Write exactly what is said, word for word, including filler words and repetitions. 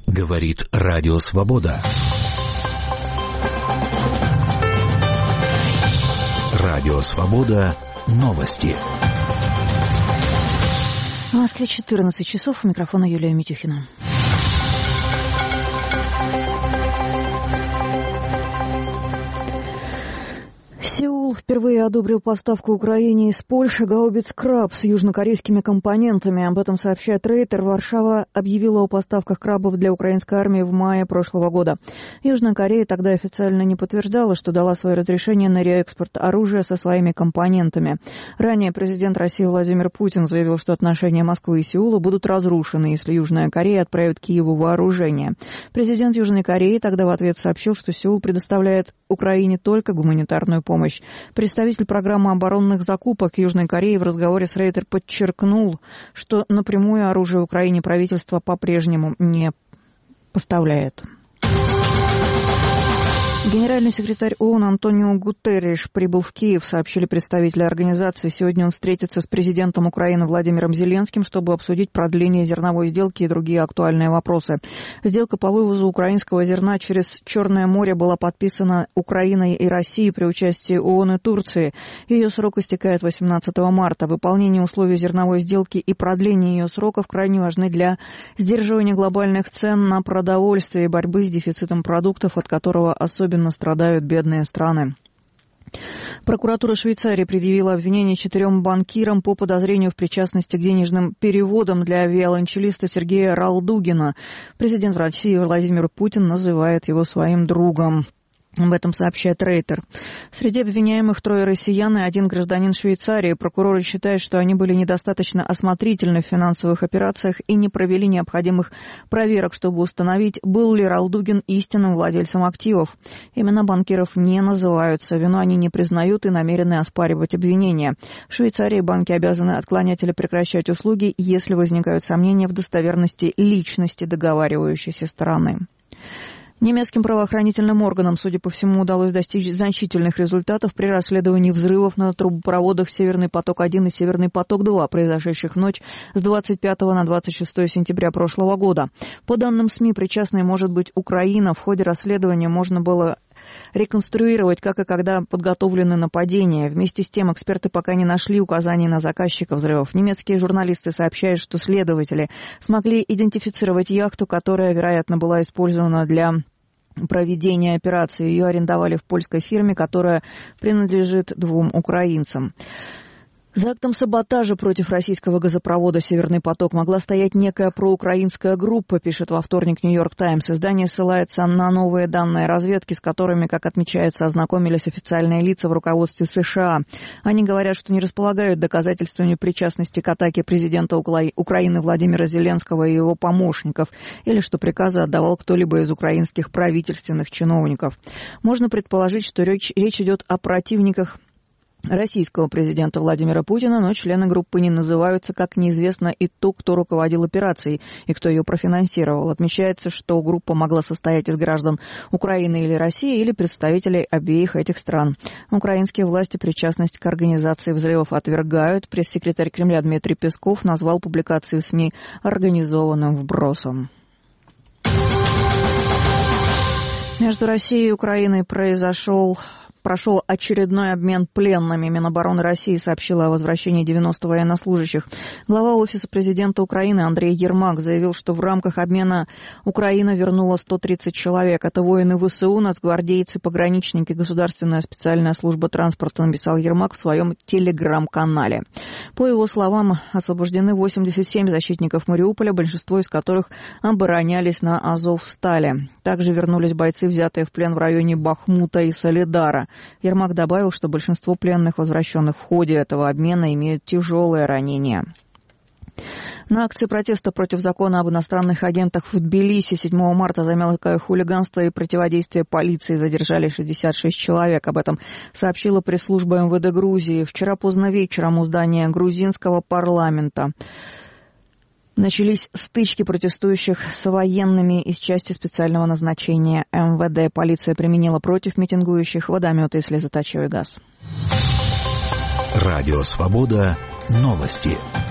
Говорит Радио Свобода. Радио Свобода. Новости. В Москве четырнадцать часов. У микрофона Юлия Митюхина. Сеул впервые одобрил поставку Украине из Польши гаубиц «Краб» с южнокорейскими компонентами. Об этом сообщает Рейтер. Варшава объявила о поставках крабов для украинской армии в мае прошлого года. Южная Корея тогда официально не подтверждала, что дала свое разрешение на реэкспорт оружия со своими компонентами. Ранее президент России Владимир Путин заявил, что отношения Москвы и Сеула будут разрушены, если Южная Корея отправит Киеву вооружение. Президент Южной Кореи тогда в ответ сообщил, что Сеул предоставляет Украине только гуманитарную помощь. Представитель программы оборонных закупок Южной Кореи в разговоре с Рейтер подчеркнул, что напрямую оружие Украине правительство по-прежнему не поставляет. Генеральный секретарь ООН Антонио Гутерриш прибыл в Киев, сообщили представители организации. Сегодня он встретится с президентом Украины Владимиром Зеленским, чтобы обсудить продление зерновой сделки и другие актуальные вопросы. Сделка по вывозу украинского зерна через Черное море была подписана Украиной и Россией при участии ООН и Турции. Ее срок истекает восемнадцатого марта. Выполнение условий зерновой сделки и продление ее сроков крайне важны для сдерживания глобальных цен на продовольствие и борьбы с дефицитом продуктов, от которого особенно страдают бедные страны. Прокуратура Швейцарии предъявила обвинение четырем банкирам по подозрению в причастности к денежным переводам для виолончелиста Сергея Ралдугина. Президент России Владимир Путин называет его своим другом. Об этом сообщает Рейтер. Среди обвиняемых трое россиян и один гражданин Швейцарии. Прокуроры считают, что они были недостаточно осмотрительны в финансовых операциях и не провели необходимых проверок, чтобы установить, был ли Ралдугин истинным владельцем активов. Имена банкиров не называются, вину они не признают и намерены оспаривать обвинения. В Швейцарии банки обязаны отклонять или прекращать услуги, если возникают сомнения в достоверности личности договаривающейся стороны. Немецким правоохранительным органам, судя по всему, удалось достичь значительных результатов при расследовании взрывов на трубопроводах «Северный поток-один» и «Северный поток-два», произошедших в ночь с двадцать пятого на двадцать шестое сентября прошлого года. По данным СМИ, причастной может быть Украина. В ходе расследования можно было реконструировать, как и когда подготовлены нападения. Вместе с тем, эксперты пока не нашли указаний на заказчика взрывов. Немецкие журналисты сообщают, что следователи смогли идентифицировать яхту, которая, вероятно, была использована для проведения операции. Ее арендовали в польской фирме, которая принадлежит двум украинцам. За актом саботажа против российского газопровода «Северный поток» могла стоять некая проукраинская группа, пишет во вторник «Нью-Йорк Таймс». Издание ссылается на новые данные разведки, с которыми, как отмечается, ознакомились официальные лица в руководстве США. Они говорят, что не располагают доказательствами причастности к атаке президента Украины Владимира Зеленского и его помощников, или что приказы отдавал кто-либо из украинских правительственных чиновников. Можно предположить, что речь, речь идет о противниках российского президента Владимира Путина, но члены группы не называются, как неизвестно и то, кто руководил операцией и кто ее профинансировал. Отмечается, что группа могла состоять из граждан Украины или России, или представителей обеих этих стран. Украинские власти причастность к организации взрывов отвергают. Пресс-секретарь Кремля Дмитрий Песков назвал публикации в СМИ организованным вбросом. Между Россией и Украиной произошел... Прошел очередной обмен пленными. Минобороны России сообщила о возвращении девяноста военнослужащих. Глава Офиса президента Украины Андрей Ермак заявил, что в рамках обмена Украина вернула сто тридцать человек. Это воины ВСУ, нацгвардейцы, пограничники, Государственная специальная служба транспорта, написал Ермак в своем телеграм-канале. По его словам, освобождены восемьдесят семь защитников Мариуполя, большинство из которых оборонялись на Азовстале. Также вернулись бойцы, взятые в плен в районе Бахмута и Солидара. Ермак добавил, что большинство пленных, возвращенных в ходе этого обмена, имеют тяжелые ранения. На акции протеста против закона об иностранных агентах в Тбилиси седьмого марта за мелкое хулиганство и противодействие полиции задержали шестьдесят шесть человек. Об этом сообщила пресс-служба эм вэ дэ Грузии. Вчера поздно вечером у здания грузинского парламента начались стычки протестующих с военными из части специального назначения эм вэ дэ. Полиция применила против митингующих водометы и слезоточивый газ. Радио «Свобода». Новости.